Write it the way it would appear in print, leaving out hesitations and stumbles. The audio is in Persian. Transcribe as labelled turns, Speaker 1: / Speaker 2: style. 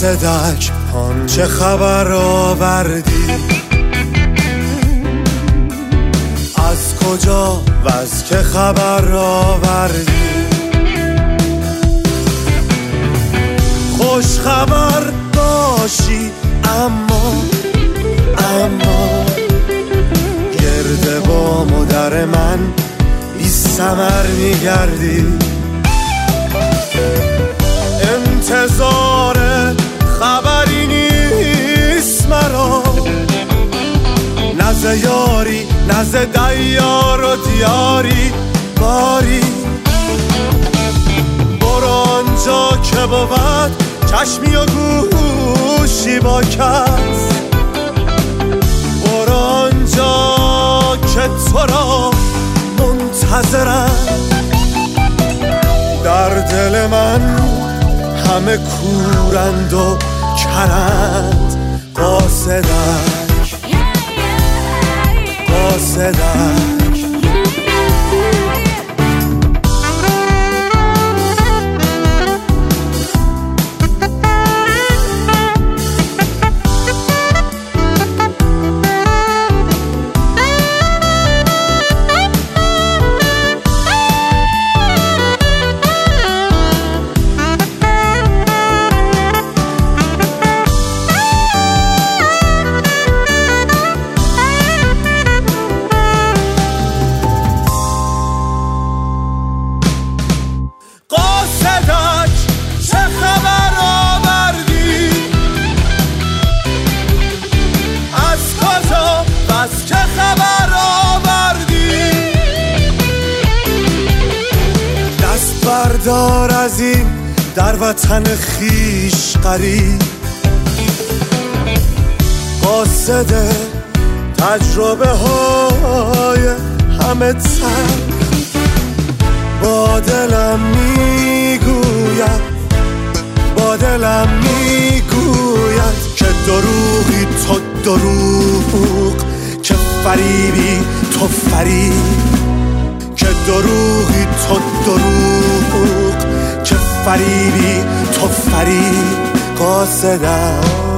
Speaker 1: قاصدک چه خبر آوردی؟ از کجا و از که خبر آوردی؟ خوش خبر باشی اما گرد با مادر من بی ثمر میگردی. انتظار خبری نیست مرا، نزد یاری نزد دیار و دیاری باری. برو آنجا که بود چشمی و گوشی با کس، برو آنجا که تو را منتظرم. در دل من همه کورند و کرند، قاصدک قاصدک. چه خبر آوردی؟ از کجا و از که خبر آوردی؟ دست بردار از این در وطن خیش غریب، قاصد تجربه های همه تن. با دلم میگوید که دروغی تو دروغ، که فریبی تو فریب، که دروغی تو دروغ، که فریبی تو فریب. قاصدک